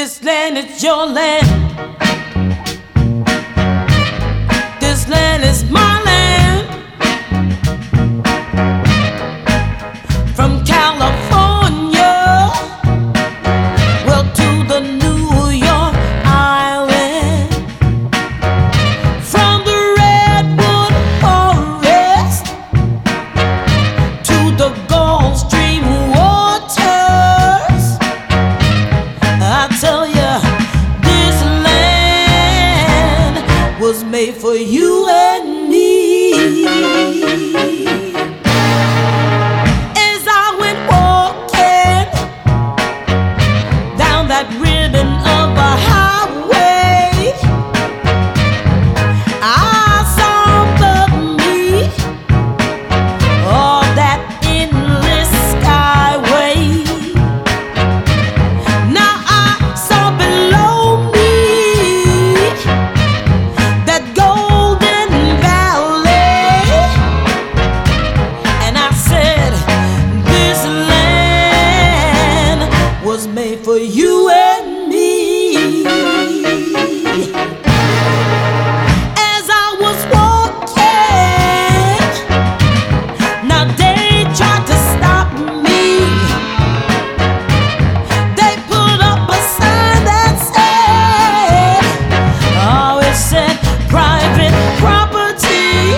This land is your land. This land is my land. From California, well, to the New York Island. From the Redwood Forest to the Gulf Stream waters, I tell you, this land was made for you and me. As I went walking down that ribbon of a highway, I saw above me all that endless skyway. Now I saw below me that golden valley, and I said, this land was made for you and me. As I was walking, now they tried to stop me. They put up a sign that said, oh, it said private property.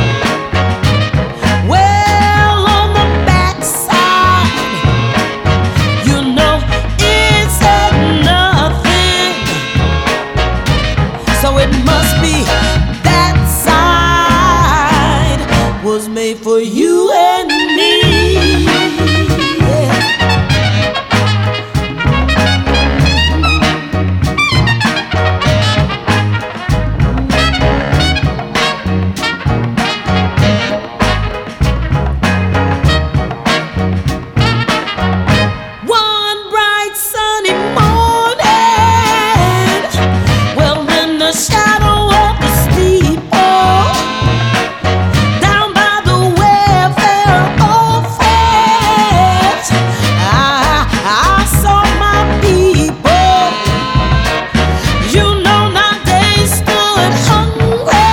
Well, on the backside, you know, it said nothing. So it must be that side was made for you and me. Yeah. One bright sunny morning, well, in the shadow of the steeple, down by the welfare office, I saw my people. You know, now they stood hungry.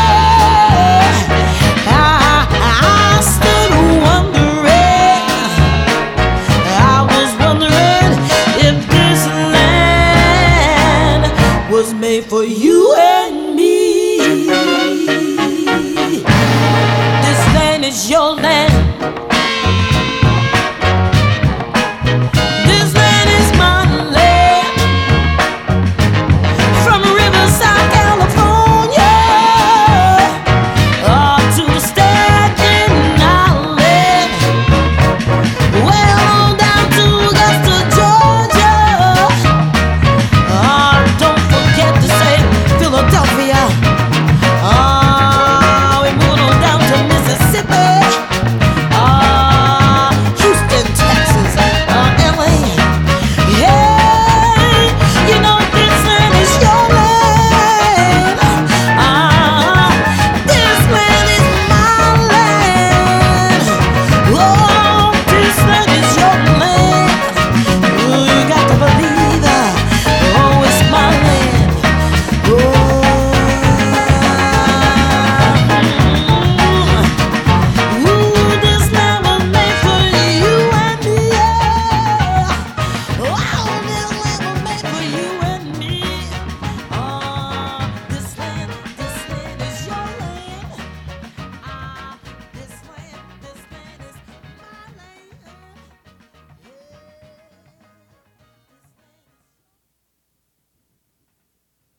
I stood wondering. I was wondering if this land was made for you and me. This land is your land.